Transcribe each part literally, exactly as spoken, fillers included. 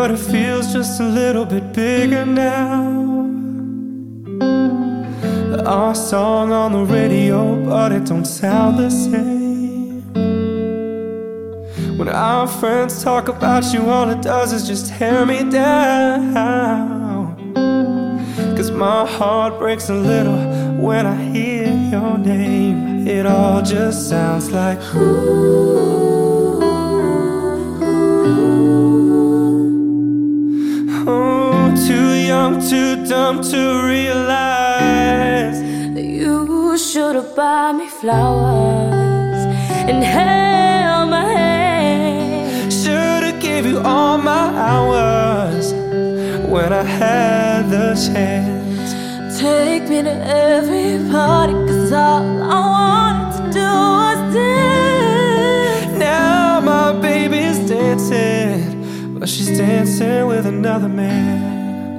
but it feels just a little bit bigger now. Our song on the radio, but it don't sound the same. When our friends talk about you, all it does is just tear me down. Cause my heart breaks a little when I hear your name. It all just sounds like ooh. Oh, too young, too dumb to realize that you should've bought me flowers and held my hand. Should've gave you all my hours when I had the chance. Take me to every party, cause all I wanted to do was dance. Now my baby's dancing, but she's dancing with another man.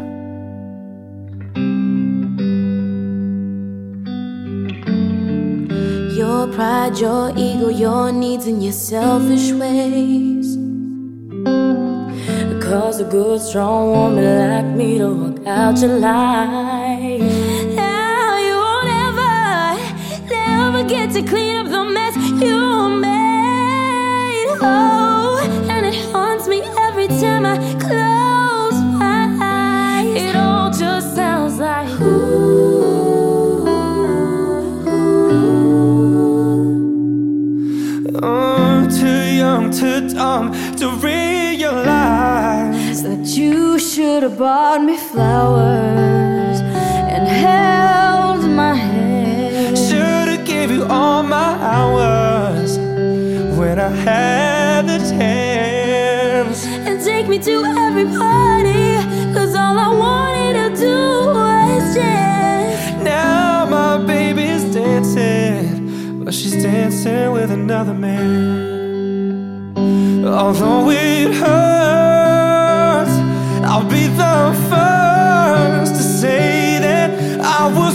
Your pride, your ego, your needs and your selfish ways cause a good, strong woman like me to walk out your life. Now you won't ever, never get to clean up the mess you made. Oh, and it haunts me every time I close my eyes. It all just sounds like ooh. Oh, too young, too dumb to realize that you should've bought me flowers and held my hand. Should've gave you all my hours when I had the chance. And take me to every party, cause all I wanted to do was dance. Now my baby's dancing, but she's dancing with another man. Although it hurts, I'll be the first to say that I was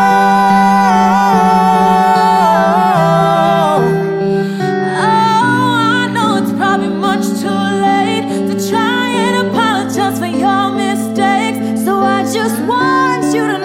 wrong. Oh, I know it's probably much too late to try and apologize for your mistakes, so I just want you to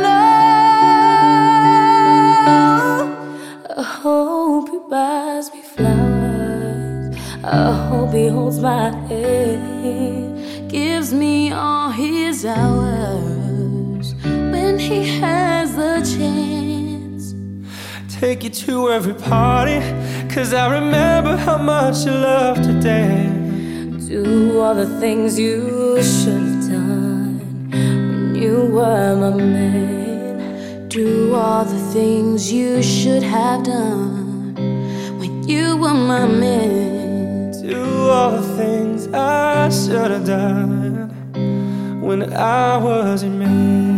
know I hope he buys me flowers, I hope he holds my hand, gives me all his hours when he has the chance. Take you to every party, cause I remember how much you love to dance. Do all the things you should have done when you were my man. Do all the things you should have done when you were my man. Do all the things I should have done when I was your man.